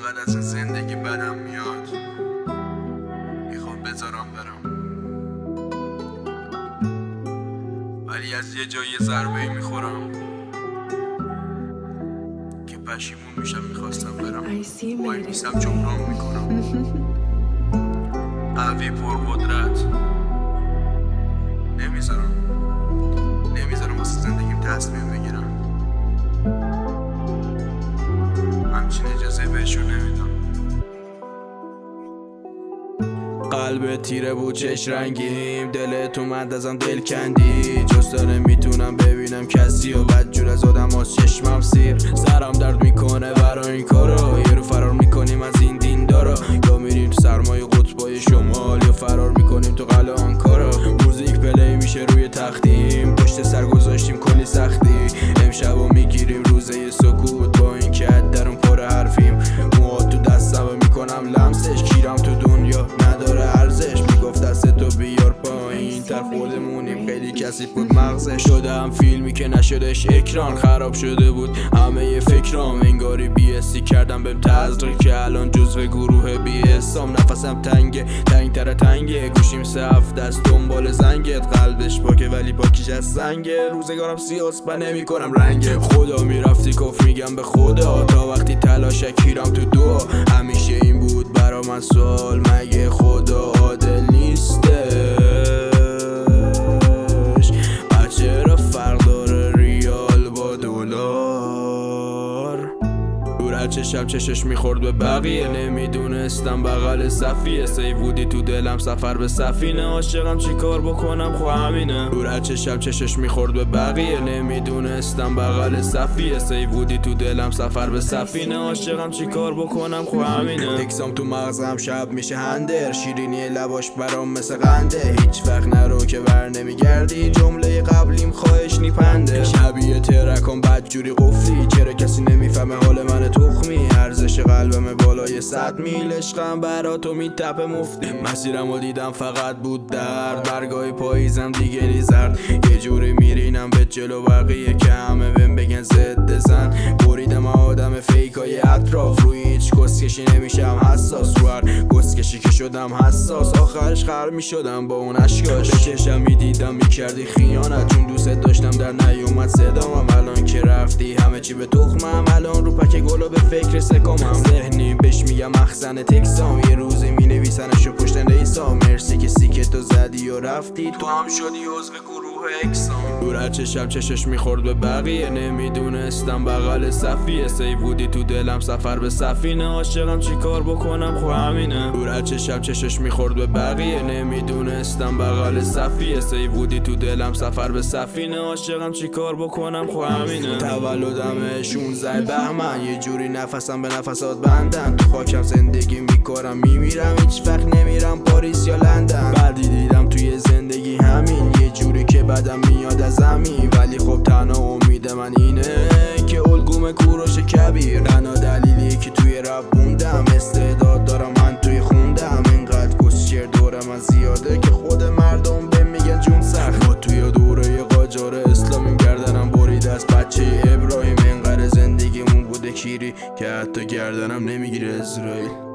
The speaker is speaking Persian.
انقدر از این زندگی بدم میاد، میخوام بذارم برم، ولی از یه جایی ضربه میخورم که پشیمون میشم. میخواستم برم، وای میسم جبران میکنم. قوی پرقدرت، نمیذارم واسه زندگیم تصمیم بگیرم. همچین اجازه بهشون نمیدم. قلب تیره بود چش رنگیم، دلت اومد ازم دل کندی. جز داره میتونم ببینم کسی و بدجور از آدم از چشمم سیر. سرم درد میکنه برای این کارا، یه رو فرار میکنیم از این دین دارا، یا میریم تو سرمای قطبای شمال یا فرار میکنیم تو قلعه آنکارا. موزیک پلی میشه روی تختیم، پشت سر گذاشتیم کلی سختی. امشبو میگیریم روزه سکوت، با این که درون پر حرفیم. موها تو دستم میکنم لمسش، کیرم تو دنیا نداره ارزش. میگفت دستتو بیار پایین تر خودمونیم، خیلی کسی بود مغزش. شدم فیلمی که نشدش اکران، خراب شده بود همه فکرام. انگاری بی‌اسی کردم بهم تزریق که الان جزو گروه بی‌اسام. نفسم تنگه، تنگه، گوشیم سفت دست دنبال زنگت. قلبش پاکه ولی پاکیش از سنگه. روزگارم سیاست و نمی کنم رنگ. خدا میرفتی کف میگم به خدا، تا وقتی تلاشکیرم تو دعا. همیشه این بود برا من سوال، مگه خدا عادل نیستش؟ چرا فرق داره ریال با دلار؟ دور چشم چشش میخورد به بقیه، نمیدونستم بغل صفیه. سیوودی تو دلم سفر به سفینه، عاشقم چی کار بکنم خو همینه. دور چشم چشش میخورد به بقیه، نمیدونستم بغل صفیه. سیوودی تو دلم سفر به سفینه، عاشقم چی کار بکنم خو همینه. تکسام تو مغزم شب میشه هندر، شیرینی لباش برام مثل قنده. هیچ وقت نرو که بر نمیگردی، جمله قبلیم خواهش نیپنده. شبیه ترکم بدجوری قفلی، چرا کسی نمیفهمه حال من تخمی. ارزش قلبم بالای 100 میل، عشقم برا تو میتپه مفتی. مسیرمو دیدم فقط بود درد، برگای پاییزم دیگه نیزرد. یه جوری میرینم به جلو بقیه که همه بهم بگن ضد زن. بریدم آدم فیکای اطراف، روی هیچ کسکشی نمیشم حساس. رو هر کسکشی که شدم حساس، آخرش خر میشدم با اون اشکاش. بکشم میدیدم میکردی خیانت، چون دوست داشتم در نیومد صدامم. الان که رفتی همه چی به تخمم، الان رو پک گلو به فکر سکامم. ذهنی بهش میگم مخزن تکسام، یه روزی مینویسنشو پشت نیسام. مرسی که سیکتو زدی و رفتی، تو هم شدی عضو گروه اکسام. دور چشم چشش میخورد به بقیه، نمیدونستم بغل صفیه. سیوودی تو دلم سفر به سفینه، عاشقم چی کار بکنم خو همینه. دور چشم چشش میخورد به بقیه، نمیدونستم بغل صفیه. سیوودی تو دلم سفر به سفینه، عاشقم چی کار بکنم خو همینه. تولدم 16 بهمن، یه جوری نفسم به نفسات بندن. تو خاکم زندگی میکنم میمیرم، هیچ وقت نمیرم پاریس یا لندن. بعدی دیدم توی زندگی همین، یه جوری که بدم میاد از زمین. ولی خب تنها امید من اینه که الگوم کوروش کبیر. تنها دلیلی که توی رپ موندم، استعداد دارم من توی خوندم. اینقدر کسچر دورم من زیاده که خود مردم به میگن جون سخت. ما توی دوره قاجار اسلامیم، گردنم برید از بچه ابراهیم. اینقدر زندگیمون بوده کیری که حتی گردنم نمیگیره اسرائیل.